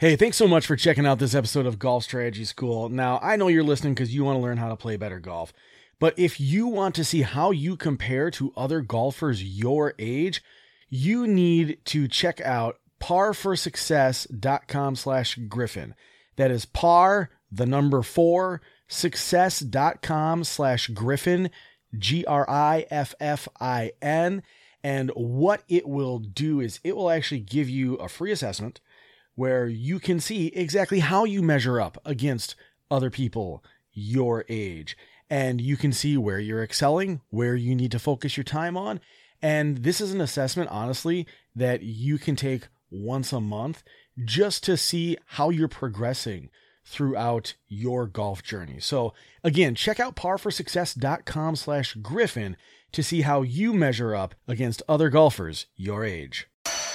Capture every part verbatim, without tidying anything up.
Hey, thanks so much for checking out this episode of Golf Strategy School. Now, I know you're listening because you want to learn how to play better golf. But if you want to see how you compare to other golfers your age, you need to check out par for success dot com slash Griffin. That is par, the number four, success.com slash Griffin, G R I F F I N. And what it will do is it will actually give you a free assessment where you can see exactly how you measure up against other people your age. And you can see where you're excelling, where you need to focus your time on. And this is an assessment, honestly, that you can take once a month just to see how you're progressing throughout your golf journey. So again, check out par for success dot com slash Griffin to see how you measure up against other golfers your age.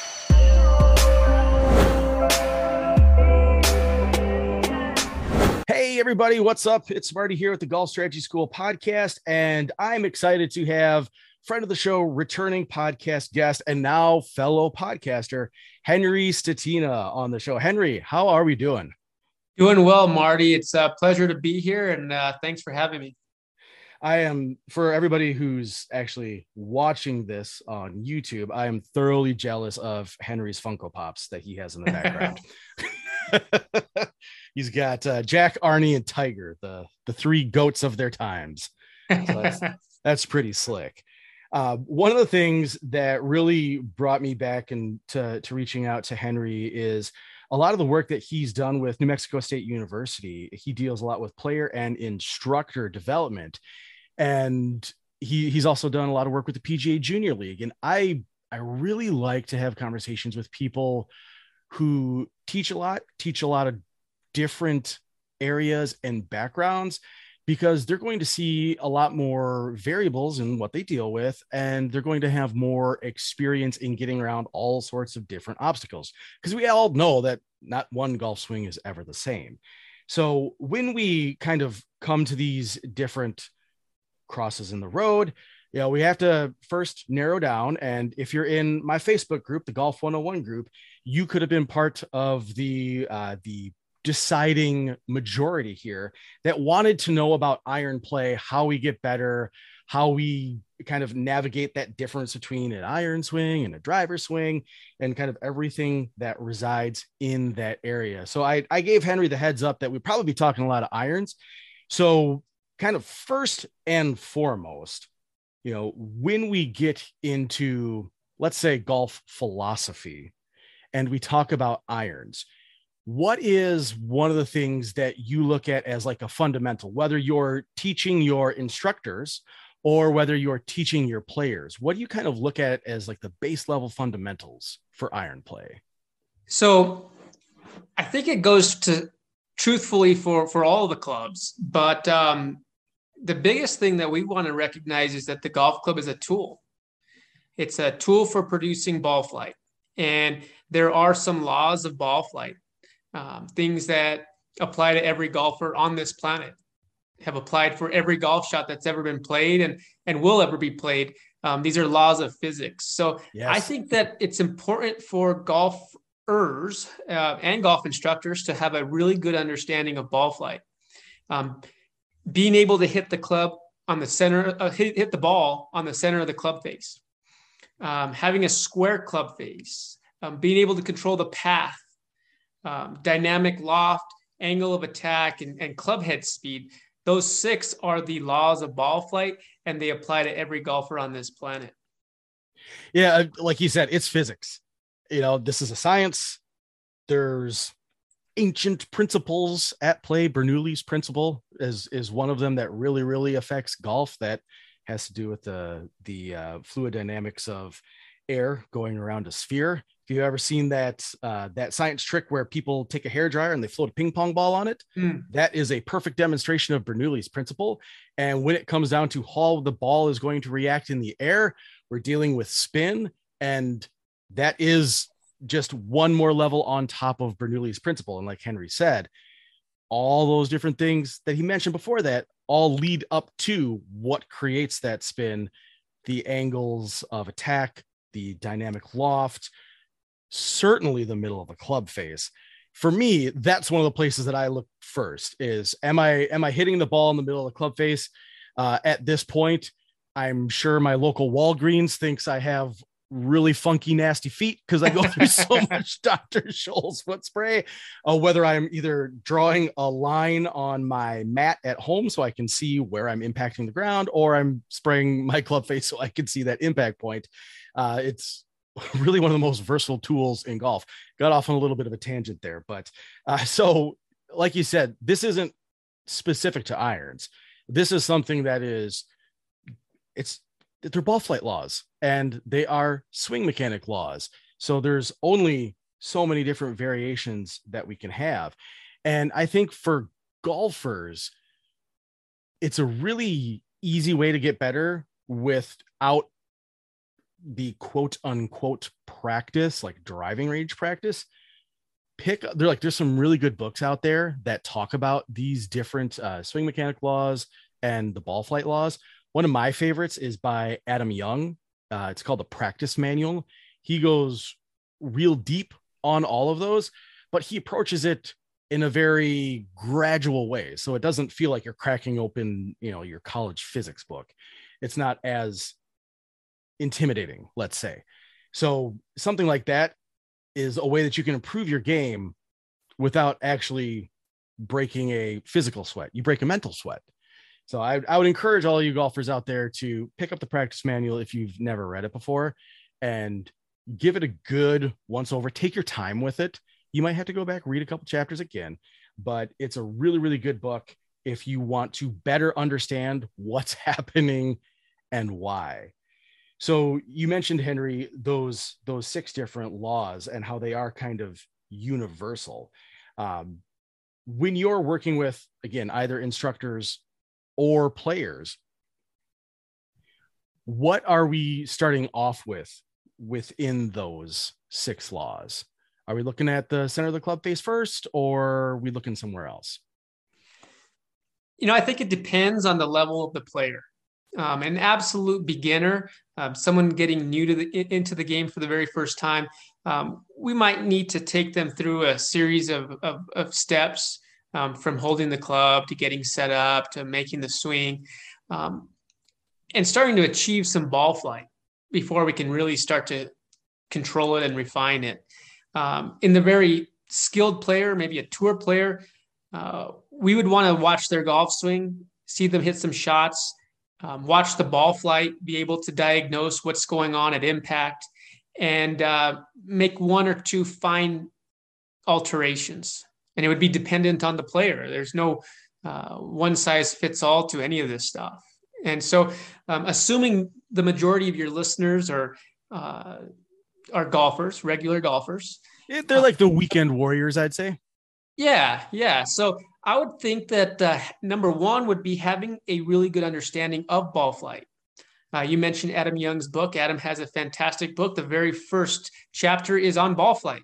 Hey everybody, what's up? It's Marty here with the Golf Strategy School podcast, and I'm excited to have friend of the show, returning podcast guest, and now fellow podcaster, Henry Statina on the show. Henry, how are we doing? Doing well, Marty. It's a pleasure to be here, and uh, thanks for having me. I am, for everybody who's actually watching this on YouTube, I am thoroughly jealous of Henry's Funko Pops that he has in the background. He's got uh, Jack, Arnie, and Tiger, the, the three goats of their times. So that's, that's pretty slick. Uh, one of the things that really brought me back into to reaching out to Henry is a lot of the work that he's done with New Mexico State University. He deals a lot with player and instructor development. And he he's also done a lot of work with the P G A Junior League. And I, I really like to have conversations with people who teach a lot, teach a lot of different areas and backgrounds, because they're going to see a lot more variables in what they deal with, and they're going to have more experience in getting around all sorts of different obstacles, because we all know that not one golf swing is ever the same. So when we kind of come to these different crosses in the road, you know, we have to first narrow down. And if you're in my Facebook group, the Golf one oh one group, you could have been part of the uh, the deciding majority here that wanted to know about iron play, how we get better, how we kind of navigate that difference between an iron swing and a driver swing, and kind of everything that resides in that area. So I, I gave Henry the heads up that we'd probably be talking a lot of irons. So kind of first and foremost, you know, when we get into, let's say, golf philosophy, and we talk about irons, what is one of the things that you look at as like a fundamental, whether you're teaching your instructors or whether you're teaching your players? What do you kind of look at as like the base level fundamentals for iron play? So I think it goes to truthfully for, for all the clubs, but um, the biggest thing that we want to recognize is that the golf club is a tool. It's a tool for producing ball flight. And there are some laws of ball flight. Um, things that apply to every golfer on this planet, have applied for every golf shot that's ever been played and, and will ever be played. Um, these are laws of physics. So yes. I think that it's important for golfers uh, and golf instructors to have a really good understanding of ball flight. Um, being able to hit the club on the center, uh, hit, hit the ball on the center of the club face, um, having a square club face, um, being able to control the path, Um, dynamic loft, angle of attack, and, and club head speed. Those six are the laws of ball flight, and they apply to every golfer on this planet. Yeah, like you said, it's physics. You know, this is a science. There's ancient principles at play. Bernoulli's principle is is one of them that really, really affects golf. That has to do with the the uh, fluid dynamics of air going around a sphere. If you've ever seen that uh, that science trick where people take a hairdryer and they float a ping pong ball on it, mm. that is a perfect demonstration of Bernoulli's principle. And when it comes down to how the ball is going to react in the air, we're dealing with spin, and that is just one more level on top of Bernoulli's principle. And like Henry said, all those different things that he mentioned before that all lead up to what creates that spin, the angles of attack, the dynamic loft, certainly the middle of a club face. for me, that's one of the places that I look first is, am I, am I hitting the ball in the middle of the club face? Uh, at this point, I'm sure my local Walgreens thinks I have really funky, nasty feet because I go through so much Doctor Scholl's foot spray, uh, whether I'm either drawing a line on my mat at home so I can see where I'm impacting the ground, or I'm spraying my club face so I can see that impact point. Uh, it's really one of the most versatile tools in golf. Got off on a little bit of a tangent there, but uh, so like you said, this isn't specific to irons. This is something that is, it's, they're ball flight laws and they are swing mechanic laws. So there's only so many different variations that we can have. And I think for golfers, it's a really easy way to get better without the quote unquote practice, like driving range practice. Pick, they're like, there's some really good books out there that talk about these different uh, swing mechanic laws and the ball flight laws. One of my favorites is by Adam Young. Uh, it's called The Practice Manual. He goes real deep on all of those, but he approaches it in a very gradual way. So it doesn't feel like you're cracking open, you know, your college physics book. It's not as intimidating, let's say. So something like that is a way that you can improve your game without actually breaking a physical sweat. You break a mental sweat. So I, I would encourage all you golfers out there to pick up the practice manual if you've never read it before and give it a good once over. Take your time with it. You might have to go back, read a couple chapters again, but it's a really, really good book if you want to better understand what's happening and why. So you mentioned, Henry, those, those six different laws and how they are kind of universal. Um, when you're working with, again, either instructors or players, what are we starting off with within those six laws? Are we looking at the center of the club face first, or are we looking somewhere else? You know, I think it depends on the level of the player. Um, an absolute beginner, um, someone getting new to the into the game for the very first time, um, we might need to take them through a series of, of, of steps, um, from holding the club to getting set up to making the swing, um, and starting to achieve some ball flight before we can really start to control it and refine it. Um, in the very skilled player, maybe a tour player, uh, we would want to watch their golf swing, see them hit some shots, um, watch the ball flight, be able to diagnose what's going on at impact, and uh, make one or two fine alterations. And it would be dependent on the player. There's no uh, one size fits all to any of this stuff. And so um, assuming the majority of your listeners are uh, are golfers, regular golfers. They're like the weekend warriors, I'd say. Yeah, yeah. So I would think that uh, number one would be having a really good understanding of ball flight. Uh, you mentioned Adam Young's book. Adam has a fantastic book. The very first chapter is on ball flight.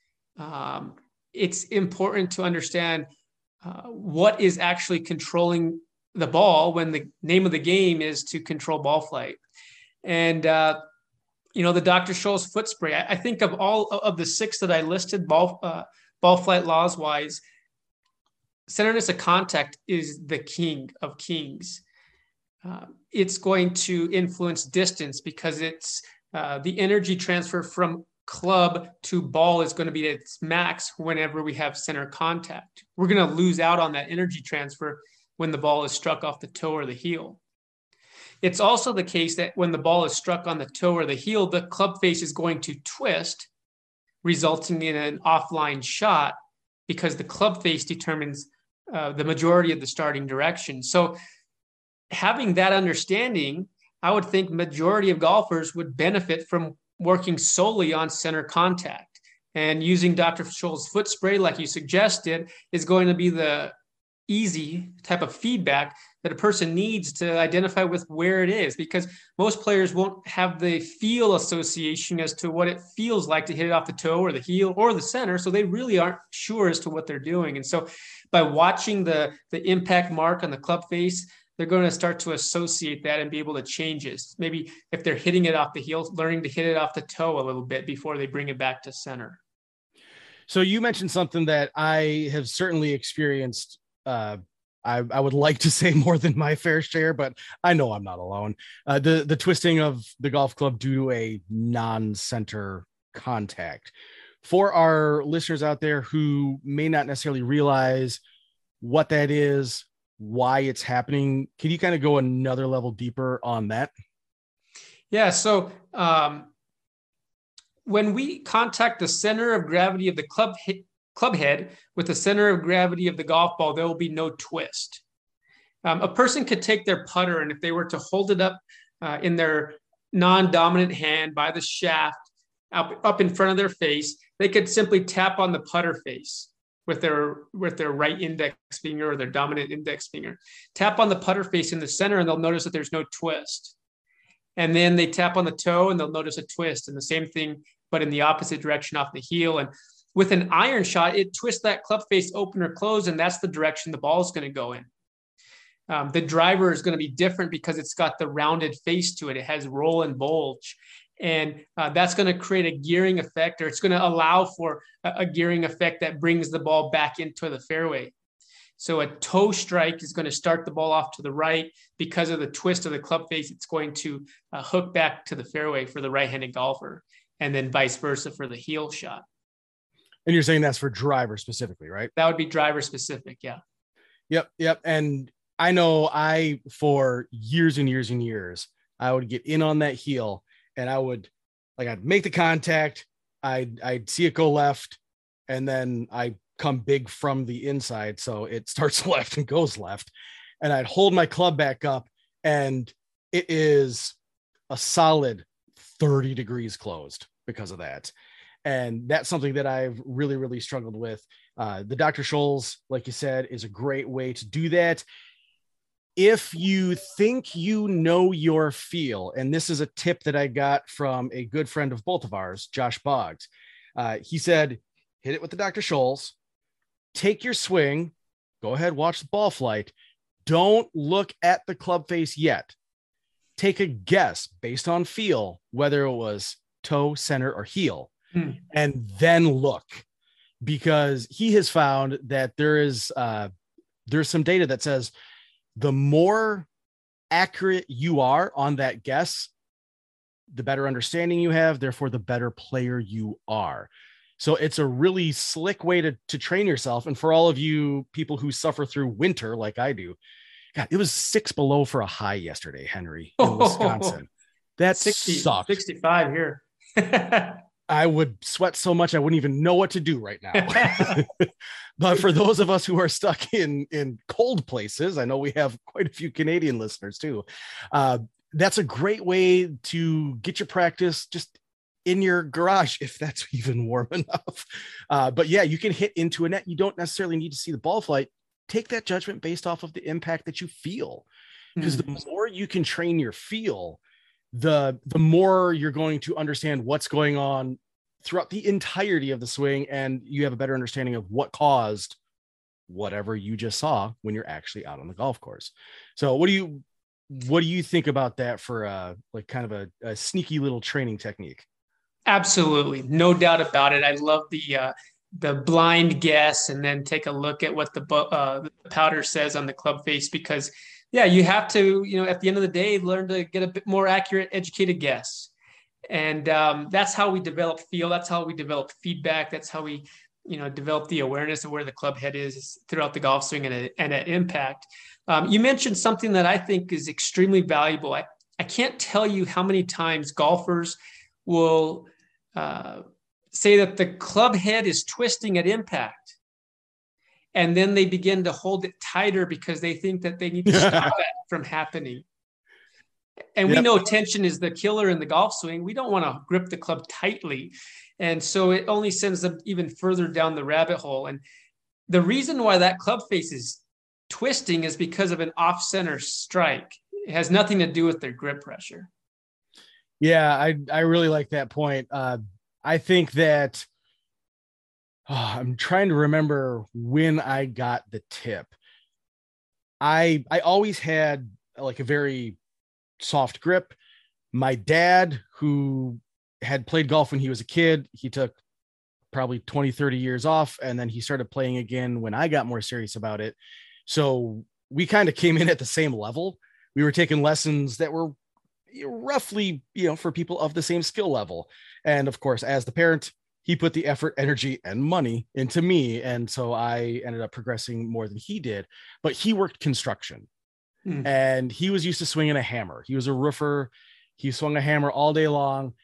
Um, it's important to understand uh, what is actually controlling the ball when the name of the game is to control ball flight. And, uh, you know, the Doctor Scholl's foot spray, I, I think of all of the six that I listed, ball, uh, ball flight laws wise, centerness of contact is the king of kings. Uh, it's going to influence distance because it's uh, the energy transfer from club to ball is going to be at its max whenever we have center contact. We're going to lose out on that energy transfer when the ball is struck off the toe or the heel. It's also the case that when the ball is struck on the toe or the heel, the club face is going to twist, resulting in an offline shot because the club face determines uh, the majority of the starting direction. So having that understanding, I would think majority of golfers would benefit from working solely on center contact. And using Doctor Scholl's foot spray, like you suggested, is going to be the easy type of feedback that a person needs to identify with where it is, because most players won't have the feel association as to what it feels like to hit it off the toe or the heel or the center. So they really aren't sure as to what they're doing. And so by watching the, the impact mark on the club face, they're going to start to associate that and be able to change it. Maybe if they're hitting it off the heel, learning to hit it off the toe a little bit before they bring it back to center. So you mentioned something that I have certainly experienced. Uh, I, I would like to say more than my fair share, but I know I'm not alone. Uh, the the twisting of the golf club due to a non-center contact. For our listeners out there who may not necessarily realize what that is, why it's happening, can you kind of go another level deeper on that? Yeah. So um, when we contact the center of gravity of the club hit, club head with the center of gravity of the golf ball, there will be no twist. Um, a person could take their putter, and if they were to hold it up uh, in their non-dominant hand by the shaft up, up in front of their face, they could simply tap on the putter face with their with their right index finger or their dominant index finger. Tap on the putter face in the center, and they'll notice that there's no twist. And then they tap on the toe, and they'll notice a twist. And the same thing, but in the opposite direction off the heel. And with an iron shot, it twists that club face open or close, and that's the direction the ball is going to go in. Um, the driver is going to be different because it's got the rounded face to it. It has roll and bulge. And uh, that's going to create a gearing effect, or it's going to allow for a, a gearing effect that brings the ball back into the fairway. So a toe strike is going to start the ball off to the right. Because of the twist of the club face, it's going to uh, hook back to the fairway for the right-handed golfer, and then vice versa for the heel shot. And you're saying that's for driver specifically, right? That would be driver specific. Yeah. Yep. Yep. And I know I, for years and years and years, I would get in on that heel, and I would, like, I'd make the contact. I'd, I'd see it go left, and then I come big from the inside. So it starts left and goes left, and I'd hold my club back up, and it is a solid thirty degrees closed because of that. And that's something that I've really, really struggled with. Uh, the Doctor Scholl's, like you said, is a great way to do that. If you think you know your feel, and this is a tip that I got from a good friend of both of ours, Josh Boggs. Uh, he said, hit it with the Doctor Scholl's, take your swing, go ahead, watch the ball flight. Don't look at the club face yet. Take a guess based on feel, whether it was toe, center, or heel, hmm. and then look, because he has found that there is uh, there's some data that says the more accurate you are on that guess, the better understanding you have, therefore the better player you are. So it's a really slick way to, to train yourself. And for all of you people who suffer through winter, like I do, God, it was six below for a high yesterday, Henry, in Wisconsin. That sixty, sucked. sixty-five here. I would sweat so much I wouldn't even know what to do right now. But for those of us who are stuck in, in cold places, I know we have quite a few Canadian listeners too. Uh, that's a great way to get your practice just in your garage, if that's even warm enough. Uh, but yeah, you can hit into a net. You don't necessarily need to see the ball flight. Take that judgment based off of the impact that you feel, because mm-hmm. the more you can train your feel, the the more you're going to understand what's going on throughout the entirety of the swing, and you have a better understanding of what caused whatever you just saw when you're actually out on the golf course. So what do you what do you think about that for uh like kind of a, a sneaky little training technique? Absolutely, no doubt about it. I love the uh the blind guess, and then take a look at what the uh the powder says on the club face, because yeah, you have to, you know, at the end of the day, learn to get a bit more accurate, educated guess. And um, that's how we develop feel. That's how we develop feedback. That's how we, you know, develop the awareness of where the club head is throughout the golf swing and, a, and at impact. Um, you mentioned something that I think is extremely valuable. I, I can't tell you how many times golfers will uh, say that the club head is twisting at impact, and then they begin to hold it tighter because they think that they need to stop that from happening. And yep. we know tension is the killer in the golf swing. We don't want to grip the club tightly. And so it only sends them even further down the rabbit hole. And the reason why that club face is twisting is because of an off-center strike. It has nothing to do with their grip pressure. Yeah, I, I really like that point. Uh, I think that Oh, I'm trying to remember when I got the tip. I I always had like a very soft grip. My dad, who had played golf when he was a kid, he took probably twenty, thirty years off. And then he started playing again when I got more serious about it. So we kind of came in at the same level. We were taking lessons that were roughly, you know, for people of the same skill level. And of course, as the parent, he put the effort, energy, and money into me. And so I ended up progressing more than he did, but he worked construction mm. and he was used to swinging a hammer. He was a roofer. He swung a hammer all day long.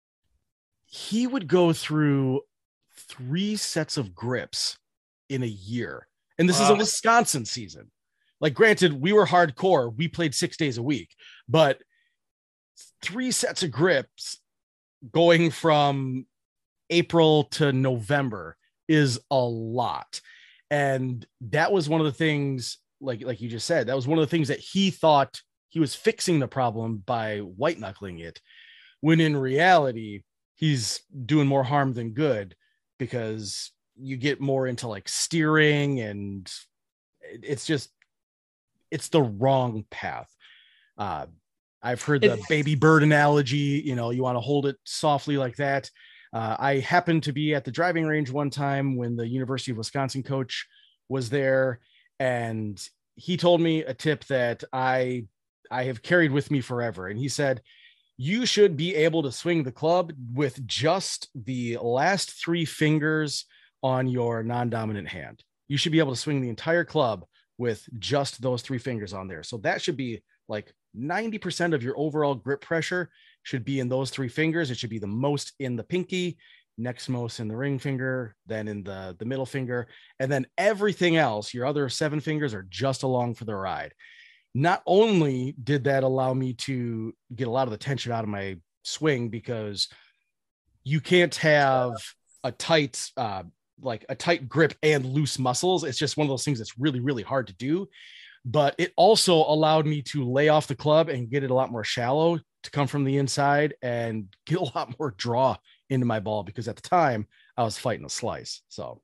He would go through three sets of grips in a year. And this wow. is a Wisconsin season. Like, granted, we were hardcore. We played six days a week, but three sets of grips going from April to November is a lot. And that was one of the things, like, like you just said, that was one of the things that he thought he was fixing the problem by white knuckling it, when in reality, he's doing more harm than good, because you get more into like steering, and it's just, it's the wrong path. Uh, I've heard the baby bird analogy, you know, you want to hold it softly like that. Uh, I happened to be at the driving range one time when the University of Wisconsin coach was there, and he told me a tip that I I have carried with me forever. And he said, you should be able to swing the club with just the last three fingers on your non-dominant hand. You should be able to swing the entire club with just those three fingers on there. So that should be like ninety percent of your overall grip pressure should be in those three fingers. It should be the most in the pinky, next most in the ring finger, then in the, the middle finger. And then everything else, your other seven fingers, are just along for the ride. Not only did that allow me to get a lot of the tension out of my swing, because you can't have a tight, uh, like a tight grip and loose muscles. It's just one of those things that's really, really hard to do. But it also allowed me to lay off the club and get it a lot more shallow to come from the inside and get a lot more draw into my ball, because at the time I was fighting a slice. So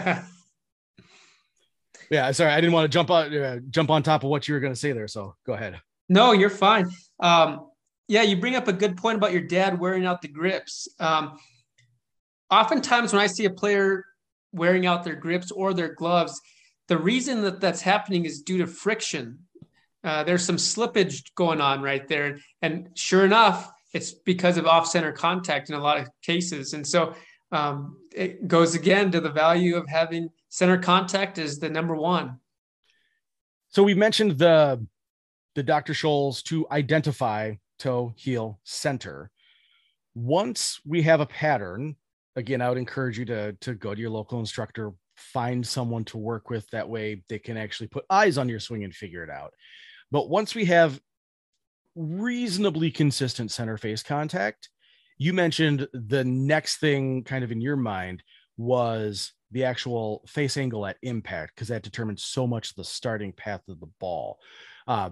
yeah, sorry, I didn't want to jump on uh, jump on top of what you were going to say there. So go ahead. No, you're fine. Um, yeah, you bring up a good point about your dad wearing out the grips. Um, oftentimes when I see a player wearing out their grips or their gloves, the reason that that's happening is due to friction. Uh, there's some slippage going on right there. And sure enough, it's because of off-center contact in a lot of cases. And so um, it goes again to the value of having center contact is the number one. So we mentioned the, the Doctor Scholl's to identify toe, heel, center. Once we have a pattern, again, I would encourage you to, to go to your local instructor, find someone to work with. That way they can actually put eyes on your swing and figure it out. But once we have reasonably consistent center face contact, you mentioned the next thing kind of in your mind was the actual face angle at impact, because that determines so much of the starting path of the ball. Uh,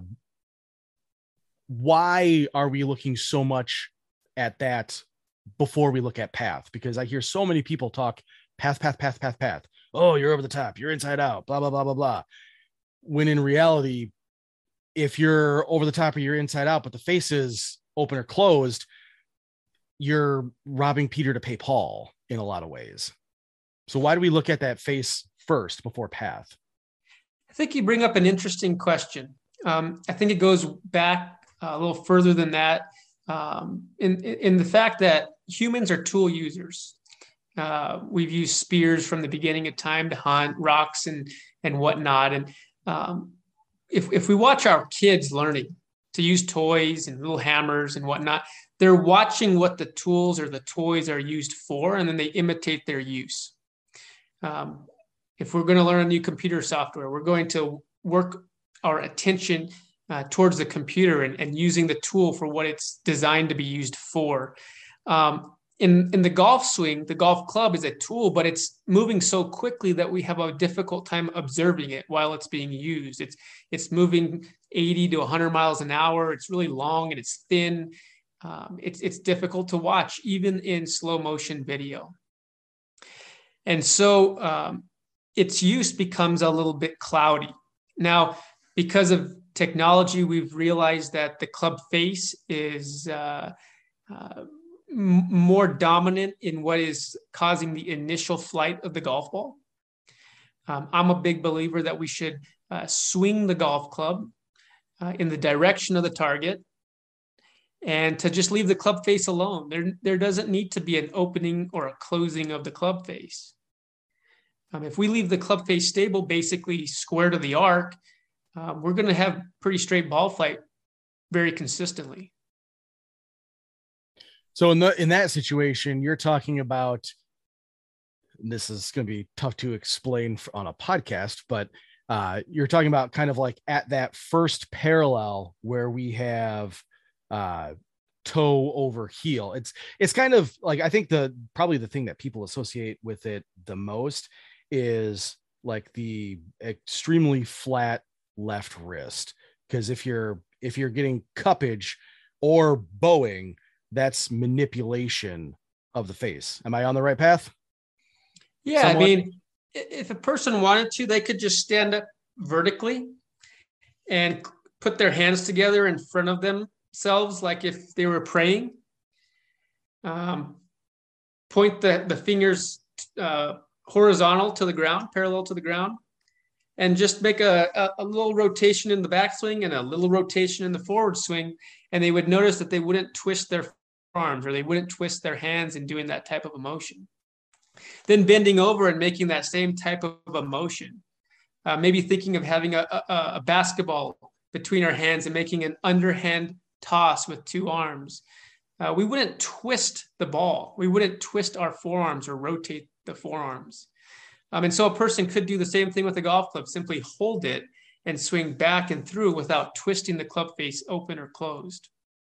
why are we looking so much at that before we look at path? Because I hear so many people talk path, path, path, path, path. Oh, you're over the top, you're inside out, blah, blah, blah, blah, blah. When in reality, if you're over the top or you're inside out, but the face is open or closed, you're robbing Peter to pay Paul in a lot of ways. So why do we look at that face first before path? I think you bring up an interesting question. Um, I think it goes back a little further than that, um, in, in the fact that humans are tool users. Uh, we've used spears from the beginning of time to hunt, rocks and and whatnot. And um, if if we watch our kids learning to use toys and little hammers and whatnot, they're watching what the tools or the toys are used for, and then they imitate their use. Um, if we're going to learn a new computer software, we're going to work our attention uh, towards the computer and, and using the tool for what it's designed to be used for. Um, in, in the golf swing, the golf club is a tool, but it's moving so quickly that we have a difficult time observing it while it's being used. It's, it's moving eighty to one hundred miles an hour. It's really long and it's thin. Um, it's, it's difficult to watch, even in slow motion video. And so um, its use becomes a little bit cloudy. Now, because of technology, we've realized that the club face is uh, uh, m- more dominant in what is causing the initial flight of the golf ball. Um, I'm a big believer that we should uh, swing the golf club uh, in the direction of the target and to just leave the club face alone. There, there doesn't need to be an opening or a closing of the club face. Um, if we leave the club face stable, basically square to the arc, uh, we're going to have pretty straight ball flight very consistently. So in the in that situation, you're talking about, this is going to be tough to explain on a podcast, but uh, you're talking about kind of like at that first parallel where we have uh, toe over heel. It's it's kind of like, I think the probably the thing that people associate with it the most is like the extremely flat left wrist, because if you're if you're getting cuppage or bowing, that's manipulation of the face. Am I on the right path? Yeah, somewhat? I mean, if a person wanted to, they could just stand up vertically and put their hands together in front of themselves, like if they were praying. Um, point the, the fingers uh, horizontal to the ground, parallel to the ground, and just make a, a, a little rotation in the backswing and a little rotation in the forward swing. And they would notice that they wouldn't twist their arms or they wouldn't twist their hands in doing that type of a motion. Then bending over and making that same type of a motion. Uh, maybe thinking of having a, a, a basketball between our hands and making an underhand toss with two arms. Uh, we wouldn't twist the ball. We wouldn't twist our forearms or rotate the forearms. Um, and so a person could do the same thing with a golf club, simply hold it and swing back and through without twisting the club face open or closed.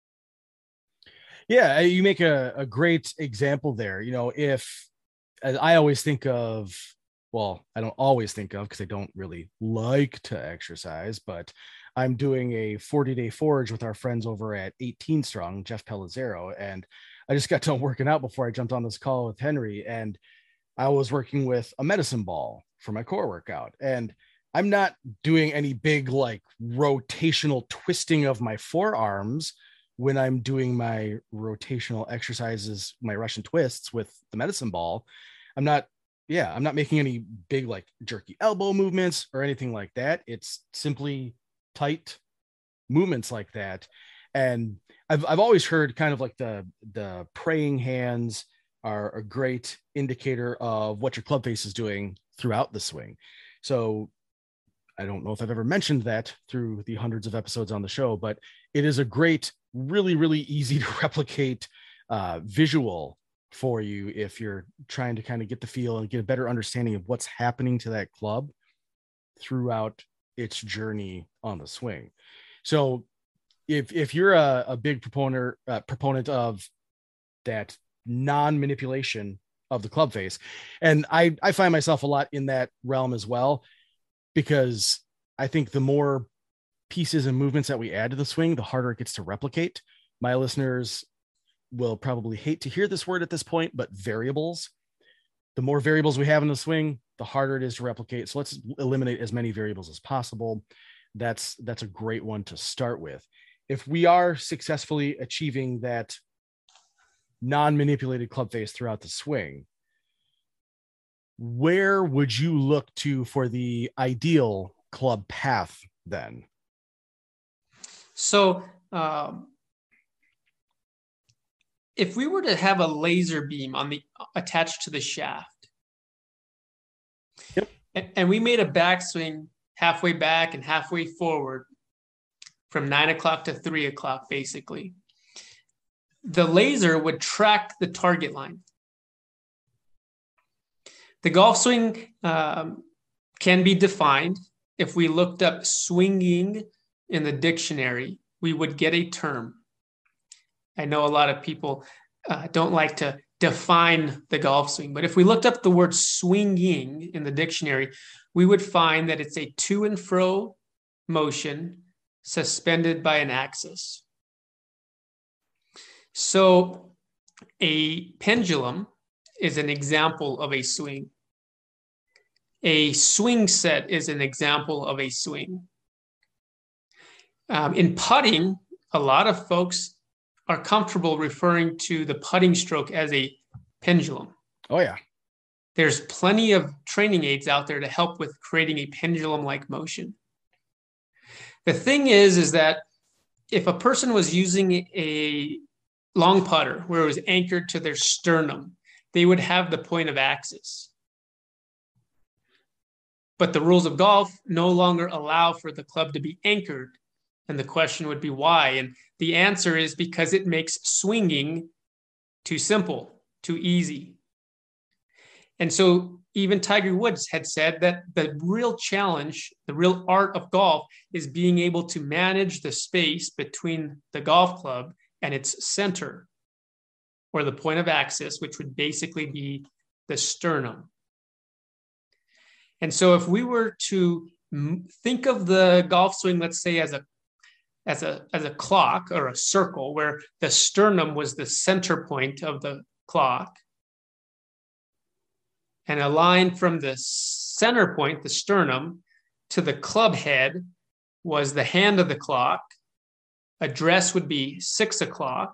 Yeah, you make a, a great example there. You know, if I always think of, well, I don't always think of because I don't really like to exercise, but I'm doing a forty day forage with our friends over at eighteen Strong, Jeff Pellizzero. And I just got done working out before I jumped on this call with Henry. And I was working with a medicine ball for my core workout. And I'm not doing any big like rotational twisting of my forearms when I'm doing my rotational exercises, my Russian twists with the medicine ball. I'm not, yeah, I'm not making any big like jerky elbow movements or anything like that. It's simply tight movements like that. And I've I've always heard kind of like the the praying hands are a great indicator of what your club face is doing throughout the swing. So I don't know if I've ever mentioned that through the hundreds of episodes on the show, but it is a great, really, really easy to replicate uh, visual for you if you're trying to kind of get the feel and get a better understanding of what's happening to that club throughout its journey on the swing. So if if you're a, a big proponent uh, proponent of that non-manipulation of the club face, and I I find myself a lot in that realm as well, because I think the more pieces and movements that we add to the swing, the harder it gets to replicate. My listeners will probably hate to hear this word at this point, but variables. The more variables we have in the swing, the harder it is to replicate. So let's eliminate as many variables as possible. That's that's a great one to start with. If we are successfully achieving that non-manipulated club face throughout the swing, where would you look to for the ideal club path then? So um, if we were to have a laser beam on the attached to the shaft, yep, and, and we made a backswing halfway back and halfway forward from nine o'clock to three o'clock, basically, the laser would track the target line. The golf swing um, can be defined. If we looked up swinging in the dictionary, we would get a term. I know a lot of people uh, don't like to define the golf swing, but if we looked up the word swinging in the dictionary, we would find that it's a to and fro motion suspended by an axis. So a pendulum is an example of a swing. A swing set is an example of a swing. Um, in putting, a lot of folks are comfortable referring to the putting stroke as a pendulum. Oh, yeah. There's plenty of training aids out there to help with creating a pendulum-like motion. The thing is, is that if a person was using a long putter where it was anchored to their sternum, they would have the point of axis. But the rules of golf no longer allow for the club to be anchored. And the question would be why? And the answer is because it makes swinging too simple, too easy. And so even Tiger Woods had said that the real challenge, the real art of golf is being able to manage the space between the golf club and its center, or the point of axis, which would basically be the sternum. And so if we were to think of the golf swing, let's say as a as a as a clock or a circle where the sternum was the center point of the clock, and a line from the center point, the sternum, to the club head was the hand of the clock. Address would be six o'clock.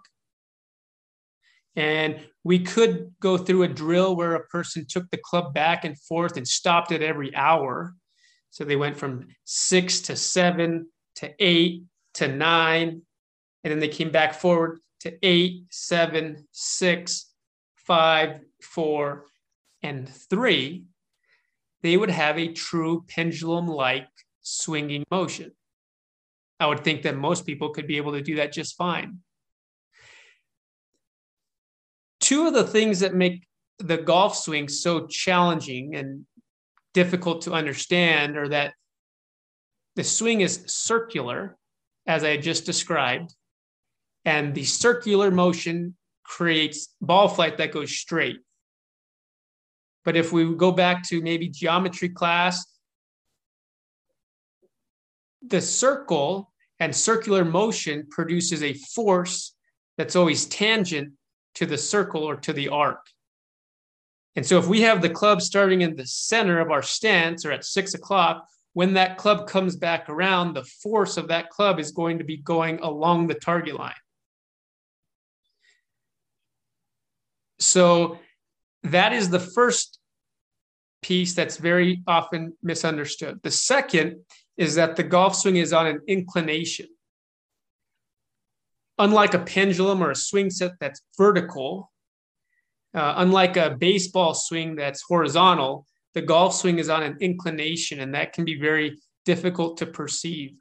And we could go through a drill where a person took the club back and forth and stopped it every hour. So they went from six to seven to eight to nine. And then they came back forward to eight, seven, six, five, four, and three. They would have a true pendulum-like swinging motion. I would think that most people could be able to do that just fine. Two of the things that make the golf swing so challenging and difficult to understand are that the swing is circular, as I just described, and the circular motion creates ball flight that goes straight. But if we go back to maybe geometry class, the circle and circular motion produces a force that's always tangent to the circle or to the arc. And so if we have the club starting in the center of our stance or at six o'clock, when that club comes back around, the force of that club is going to be going along the target line. So that is the first piece that's very often misunderstood. The second is that the golf swing is on an inclination. Unlike a pendulum or a swing set that's vertical, uh, unlike a baseball swing that's horizontal, the golf swing is on an inclination, and that can be very difficult to perceive.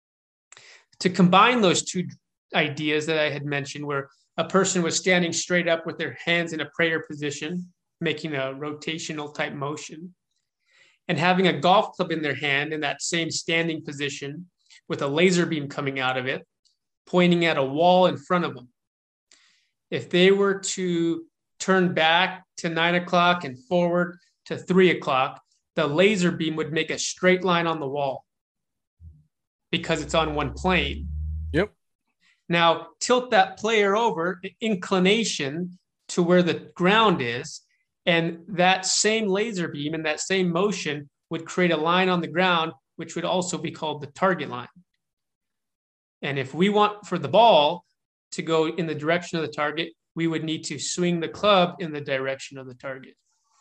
To combine those two ideas that I had mentioned, where a person was standing straight up with their hands in a prayer position, making a rotational type motion, and having a golf club in their hand in that same standing position with a laser beam coming out of it, pointing at a wall in front of them. If they were to turn back to nine o'clock and forward to three o'clock, the laser beam would make a straight line on the wall because it's on one plane. Yep. Now, tilt that player over, inclination to where the ground is, and that same laser beam and that same motion would create a line on the ground, which would also be called the target line. And if we want for the ball to go in the direction of the target, we would need to swing the club in the direction of the target.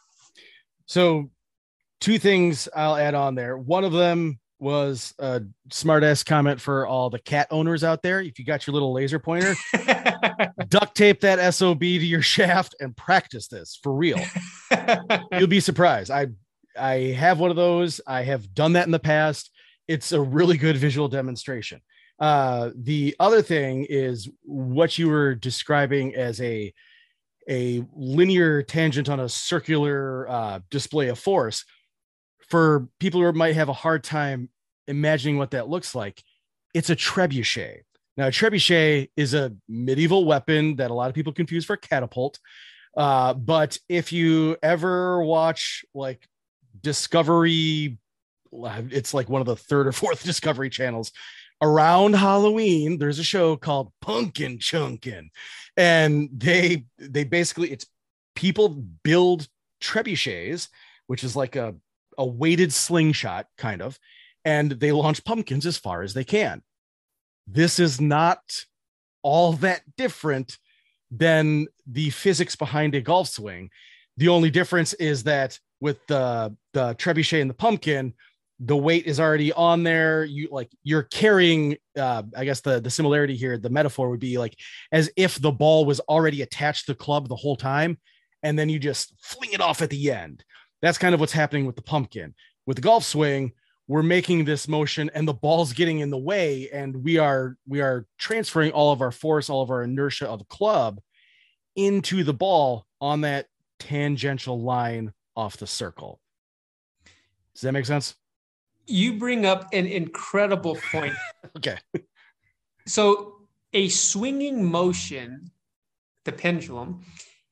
So two things I'll add on there. One of them was a smart ass comment for all the cat owners out there. If you got your little laser pointer, duct tape that S O B to your shaft and practice this for real. You'll be surprised. I, I have one of those. I have done that in the past. It's a really good visual demonstration. Uh, the other thing is what you were describing as a, a linear tangent on a circular uh, display of force. For people who might have a hard time imagining what that looks like, it's a trebuchet. Now, a trebuchet is a medieval weapon that a lot of people confuse for catapult. Uh, but if you ever watch like Discovery, it's like one of the third or fourth Discovery channels. Around Halloween, there's a show called Punkin' Chunkin', and they they basically, it's people build trebuchets, which is like a a weighted slingshot kind of, and they launch pumpkins as far as they can. This is not all that different than the physics behind a golf swing. The only difference is that with the the trebuchet and the pumpkin, the weight is already on there. You like you're carrying. Uh, I guess the the similarity here, the metaphor would be like as if the ball was already attached to the club the whole time, and then you just fling it off at the end. That's kind of what's happening with the pumpkin. With the golf swing, we're making this motion, and the ball's getting in the way, and we are we are transferring all of our force, all of our inertia of the club into the ball on that tangential line off the circle. Does that make sense? You bring up an incredible point. Okay. So a swinging motion, the pendulum,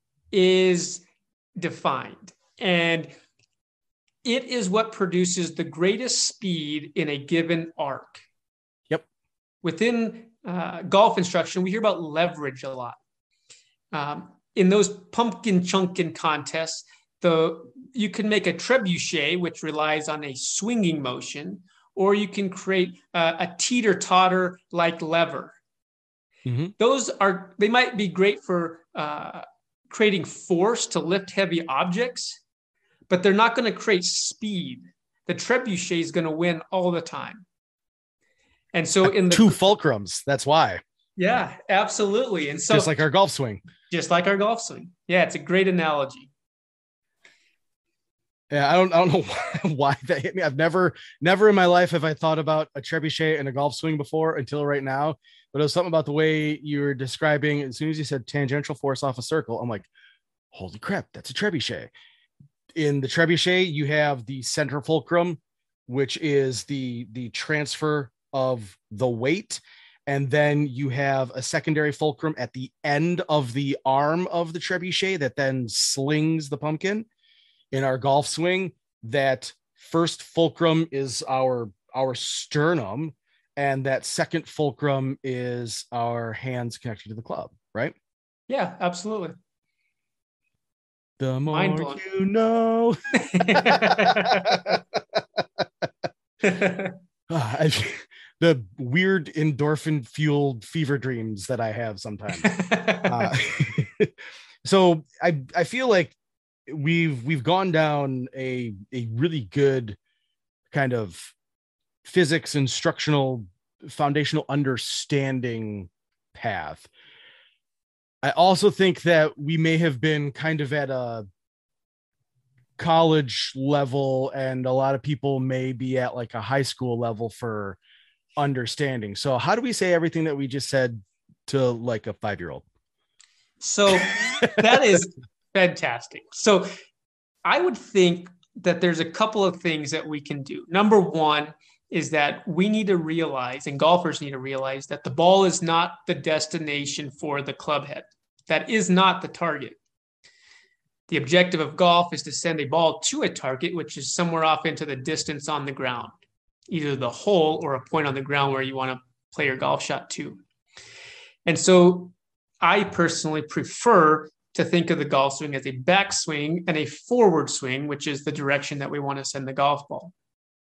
is defined, and it is what produces the greatest speed in a given arc. Yep. Within uh, golf instruction, we hear about leverage a lot. Um, in those pumpkin chunkin contests, the you can make a trebuchet, which relies on a swinging motion, or you can create a, a teeter-totter like lever. Mm-hmm. Those are, they might be great for uh, creating force to lift heavy objects, but they're not going to create speed. The trebuchet is going to win all the time. And so in the two fulcrums, that's why. Yeah, absolutely. And so just like our golf swing. Just like our golf swing. Yeah, it's a great analogy. Yeah, I don't, I don't know why, why that hit me. I've never, never in my life have I thought about a trebuchet and a golf swing before until right now. But it was something about the way you were describing. As soon as you said tangential force off a circle, I'm like, holy crap, that's a trebuchet. In the trebuchet, you have the center fulcrum, which is the the transfer of the weight. And then you have a secondary fulcrum at the end of the arm of the trebuchet that then slings the pumpkin. In our golf swing, that first fulcrum is our our sternum, and that second fulcrum is our hands connected to the club, right? Yeah, absolutely. The more you know. I, the weird endorphin fueled fever dreams that I have sometimes. uh, so I I feel like we've we've gone down a a really good kind of physics instructional foundational understanding path. I also think that we may have been kind of at a college level, and a lot of people may be at like a high school level for understanding. So how do we say everything that we just said to like a five-year-old? So that is fantastic. So I would think that there's a couple of things that we can do. Number one is that we need to realize, and golfers need to realize, that the ball is not the destination for the club head. That is not the target. The objective of golf is to send a ball to a target, which is somewhere off into the distance on the ground, either the hole or a point on the ground where you want to play your golf shot to. And so I personally prefer to think of the golf swing as a backswing and a forward swing, which is the direction that we want to send the golf ball.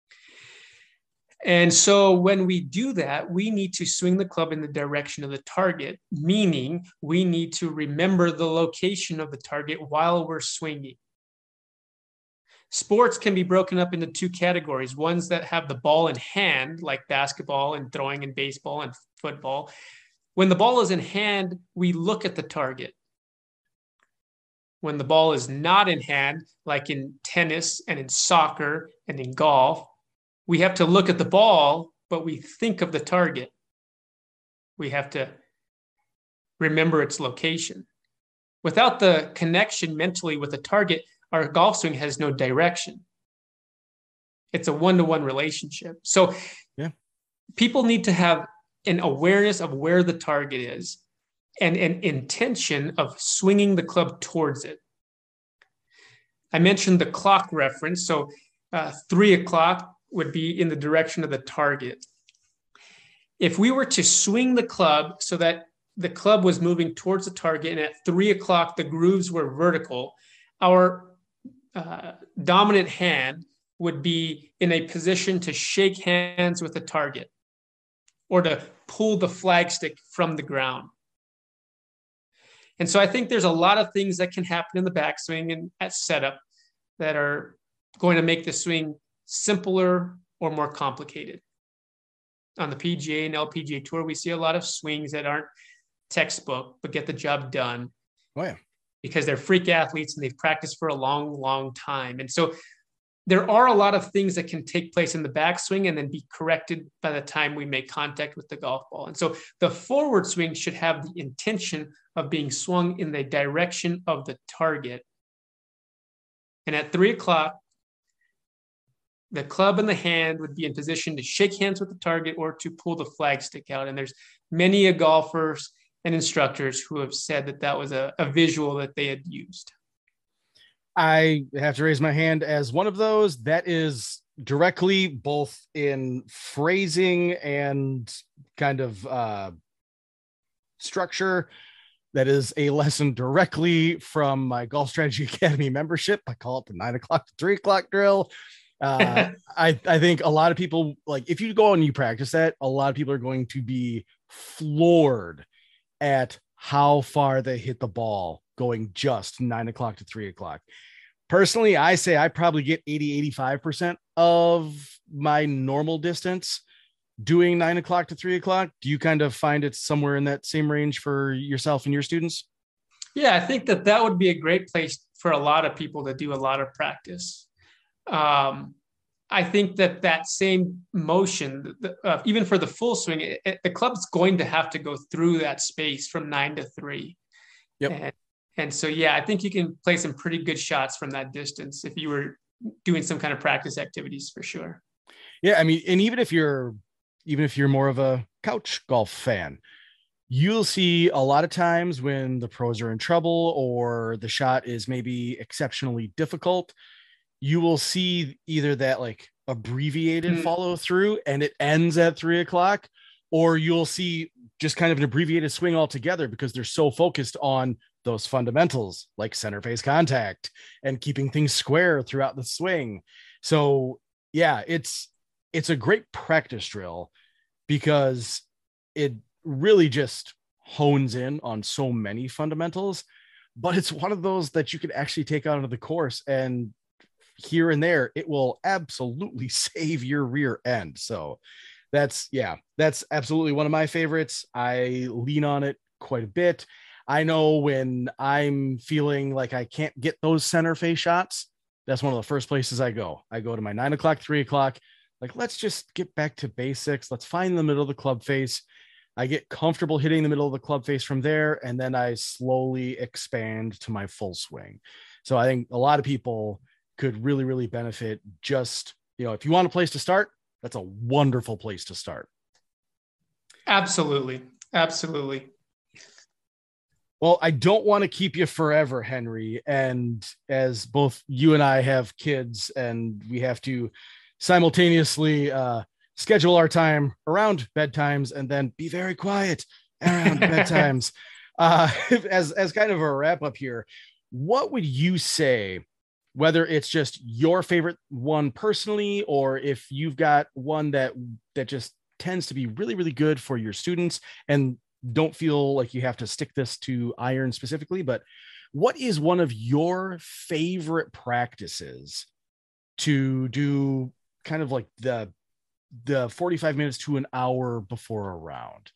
And so when we do that, we need to swing the club in the direction of the target, meaning we need to remember the location of the target while we're swinging. Sports can be broken up into two categories, ones that have the ball in hand, like basketball and throwing and baseball and football. When the ball is in hand, we look at the target. When the ball is not in hand, like in tennis and in soccer and in golf, we have to look at the ball, but we think of the target. We have to remember its location. Without the connection mentally with the target, our golf swing has no direction. It's a one-to-one relationship. So yeah, people need to have an awareness of where the target is and an intention of swinging the club towards it. I mentioned the clock reference. So uh, three o'clock would be in the direction of the target. If we were to swing the club so that the club was moving towards the target, and at three o'clock, the grooves were vertical, our uh, dominant hand would be in a position to shake hands with the target or to pull the flagstick from the ground. And so I think there's a lot of things that can happen in the backswing and at setup that are going to make the swing simpler or more complicated. On the P G A and L P G A Tour, we see a lot of swings that aren't textbook, but get the job done. Oh, yeah. Because they're freak athletes and they've practiced for a long, long time. And so there are a lot of things that can take place in the backswing and then be corrected by the time we make contact with the golf ball. And so the forward swing should have the intention of being swung in the direction of the target. And at three o'clock, the club in the hand would be in position to shake hands with the target or to pull the flagstick out. And there's many a golfers and instructors who have said that that was a, a visual that they had used. I have to raise my hand as one of those. That is directly both in phrasing and kind of uh, structure. That is a lesson directly from my Golf Strategy Academy membership. I call it the nine o'clock to three o'clock drill. Uh, I, I think a lot of people, like if you go and you practice that, a lot of people are going to be floored at how far they hit the ball going just nine o'clock to three o'clock. Personally, I say I probably get eighty, eighty-five percent of my normal distance doing nine o'clock to three o'clock. Do you kind of find it somewhere in that same range for yourself and your students? Yeah, I think that that would be a great place for a lot of people to do a lot of practice. Um, I think that that same motion, uh, even for the full swing, it, it, the club's going to have to go through that space from nine to three. Yep. And, and so, yeah, I think you can play some pretty good shots from that distance if you were doing some kind of practice activities for sure. Yeah. I mean, and even if you're, even if you're more of a couch golf fan, you'll see a lot of times when the pros are in trouble or the shot is maybe exceptionally difficult, you will see either that like abbreviated mm. follow through and it ends at three o'clock, or you'll see just kind of an abbreviated swing altogether because they're so focused on those fundamentals like center face contact and keeping things square throughout the swing. So yeah, it's, it's a great practice drill because it really just hones in on so many fundamentals, but it's one of those that you could actually take out of the course and here and there, it will absolutely save your rear end. So that's, yeah, that's absolutely one of my favorites. I lean on it quite a bit. I know when I'm feeling like I can't get those center face shots, that's one of the first places I go. I go to my nine o'clock, three o'clock, like, let's just get back to basics. Let's find the middle of the club face. I get comfortable hitting the middle of the club face from there. And then I slowly expand to my full swing. So I think a lot of people could really, really benefit. Just, you know, if you want a place to start, that's a wonderful place to start. Absolutely. Absolutely. Well, I don't want to keep you forever, Henry. And as both you and I have kids and we have to simultaneously uh, schedule our time around bedtimes and then be very quiet around bedtimes. Uh, as, as kind of a wrap up here, what would you say, whether it's just your favorite one personally, or if you've got one that, that just tends to be really, really good for your students and don't feel like you have to stick this to iron specifically, but what is one of your favorite practices to do kind of like the, the forty-five minutes to an hour before a round?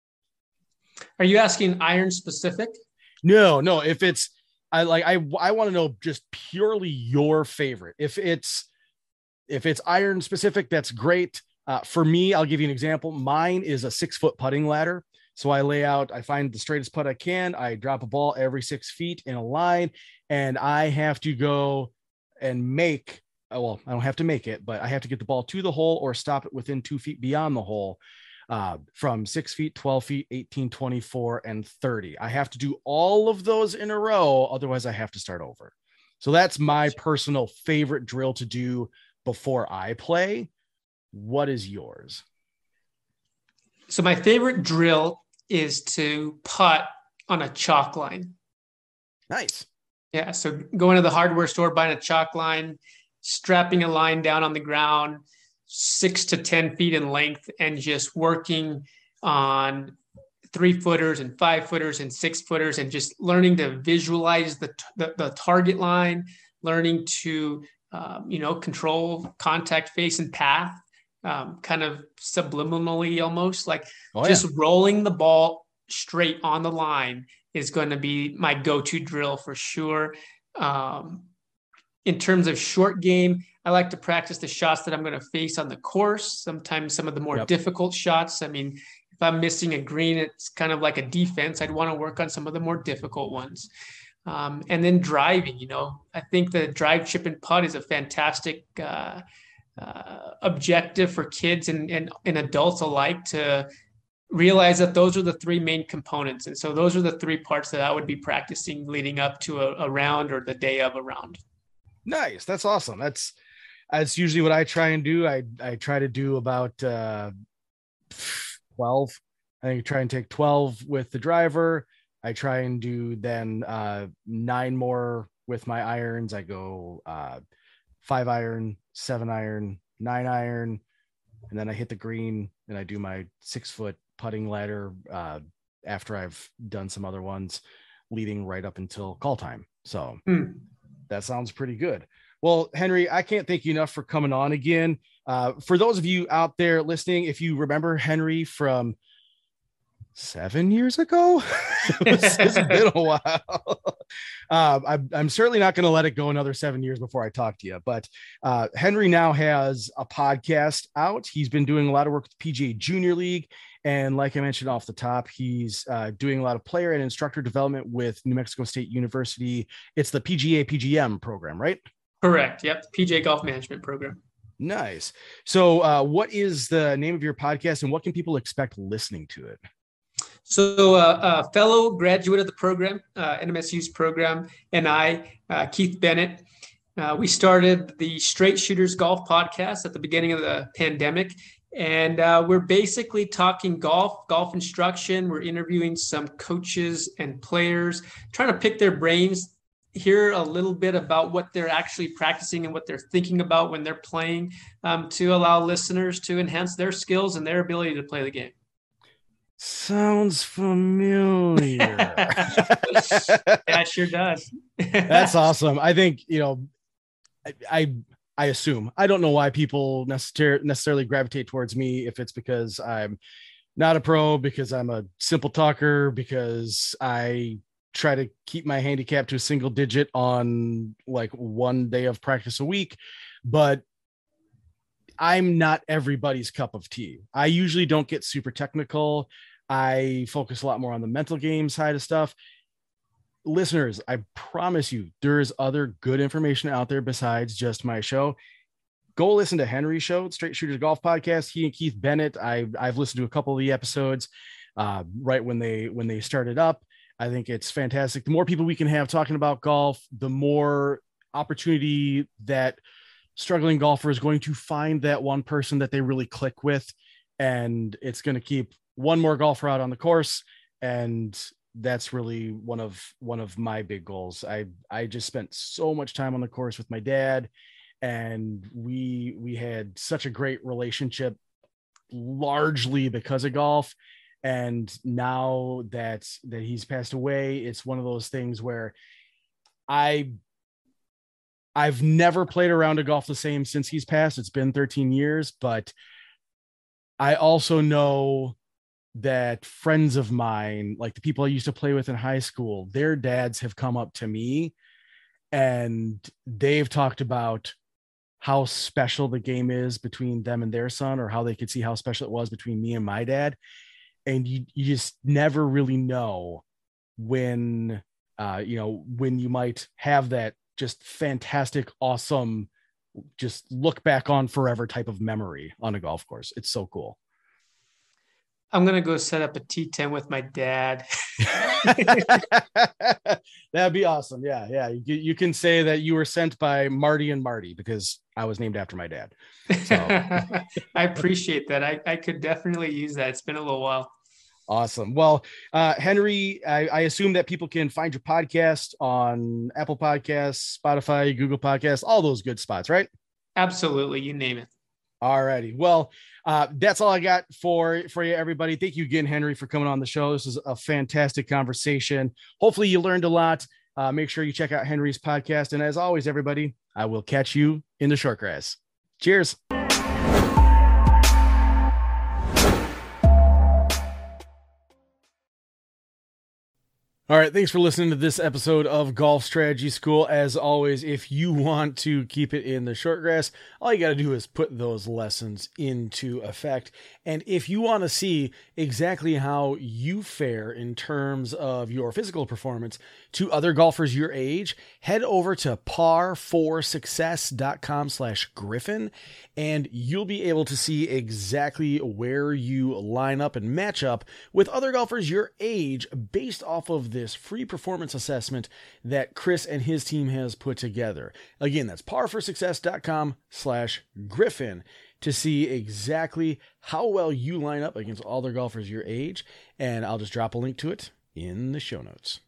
Are you asking iron specific? No, no. If it's, I like, I, I want to know just purely your favorite. If it's, if it's iron specific, that's great. Uh, for me, I'll give you an example. Mine is a six foot putting ladder. So I lay out, I find the straightest putt I can. I drop a ball every six feet in a line, and I have to go and make, well, I don't have to make it, but I have to get the ball to the hole or stop it within two feet beyond the hole. Uh, from six feet, twelve feet, eighteen, twenty-four, and thirty. I have to do all of those in a row. Otherwise I have to start over. So that's my personal favorite drill to do before I play. What is yours? So my favorite drill is to putt on a chalk line. Nice. Yeah. So going to the hardware store, buying a chalk line, strapping a line down on the ground, six to ten feet in length, and just working on three footers and five footers and six footers, and just learning to visualize the, the, the target line, learning to, um, you know, control contact, face, and path, um, kind of subliminally almost like oh, just yeah. rolling the ball straight on the line is going to be my go-to drill for sure. Um, in terms of short game, I like to practice the shots that I'm going to face on the course. Sometimes some of the more yep. difficult shots. I mean, if I'm missing a green, it's kind of like a defense. I'd want to work on some of the more difficult ones. Um, and then driving, you know, I think the drive, chip, and putt is a fantastic uh, uh, objective for kids and, and, and adults alike to realize that those are the three main components. And so those are the three parts that I would be practicing leading up to a, a round or the day of a round. Nice. That's awesome. That's, that's usually what I try and do. I, I try to do about uh, twelve. I think I try and take twelve with the driver. I try and do then uh, nine more with my irons. I go uh, five iron, seven iron, nine iron, and then I hit the green and I do my six foot putting ladder uh, after I've done some other ones leading right up until call time. So hmm. that sounds pretty good. Well, Henry, I can't thank you enough for coming on again. Uh, for those of you out there listening, if you remember Henry from seven years ago, it's, it's been a while. um, I'm, I'm certainly not going to let it go another seven years before I talk to you. But uh, Henry now has a podcast out. He's been doing a lot of work with the P G A Junior League. And like I mentioned off the top, he's uh, doing a lot of player and instructor development with New Mexico State University. It's the P G A P G M program, right? Correct. Yep. P G A Golf Management Program. Nice. So uh, what is the name of your podcast and what can people expect listening to it? So uh, a fellow graduate of the program, uh, N M S U's program, and I, uh, Keith Bennett, uh, we started the Straight Shooters Golf Podcast at the beginning of the pandemic. And uh, we're basically talking golf, golf instruction. We're interviewing some coaches and players, trying to pick their brains, hear a little bit about what they're actually practicing and what they're thinking about when they're playing, um, to allow listeners to enhance their skills and their ability to play the game. Sounds familiar. Yeah, it sure does. That's awesome. I think, you know, I, I, I assume, I don't know why people necessar- necessarily gravitate towards me, if it's because I'm not a pro, because I'm a simple talker, because I try to keep my handicap to a single digit on like one day of practice a week, but I'm not everybody's cup of tea. I usually don't get super technical. I focus a lot more on the mental game side of stuff. Listeners, I promise you, there's other good information out there besides just my show. Go listen to Henry's show, Straight Shooters Golf Podcast. He and Keith Bennett. I, I've listened to a couple of the episodes uh, right when they when they started up. I think it's fantastic. The more people we can have talking about golf, the more opportunity that struggling golfer is going to find that one person that they really click with, and it's going to keep one more golfer out on the course. And that's really one of one of my big goals. I I just spent so much time on the course with my dad, and we we had such a great relationship, largely because of golf. And now that that he's passed away, it's one of those things where I I've never played a round of golf the same since he's passed. It's been thirteen years, but I also know that friends of mine, like the people I used to play with in high school, their dads have come up to me and they've talked about how special the game is between them and their son, or how they could see how special it was between me and my dad. And you, you just never really know when, uh, you know, when you might have that just fantastic, awesome, just look back on forever type of memory on a golf course. It's so cool. I'm going to go set up a T ten with my dad. That'd be awesome. Yeah. Yeah. You, you can say that you were sent by Marty and Marty because I was named after my dad. So. I appreciate that. I, I could definitely use that. It's been a little while. Awesome. Well, uh, Henry, I, I assume that people can find your podcast on Apple Podcasts, Spotify, Google Podcasts, all those good spots, right? Absolutely. You name it. All righty. Well, uh, that's all I got for, for you, everybody. Thank you again, Henry, for coming on the show. This is a fantastic conversation. Hopefully you learned a lot. Uh, make sure you check out Henry's podcast. And as always, everybody, I will catch you in the short grass. Cheers. All right. Thanks for listening to this episode of Golf Strategy School. As always, if you want to keep it in the short grass, all you got to do is put those lessons into effect. And if you want to see exactly how you fare in terms of your physical performance to other golfers your age, head over to par for success dot com slash Griffin, and you'll be able to see exactly where you line up and match up with other golfers your age based off of this free performance assessment that Chris and his team has put together. Again, that's par for success dot com slash Griffin to see exactly how well you line up against all their golfers your age. And I'll just drop a link to it in the show notes.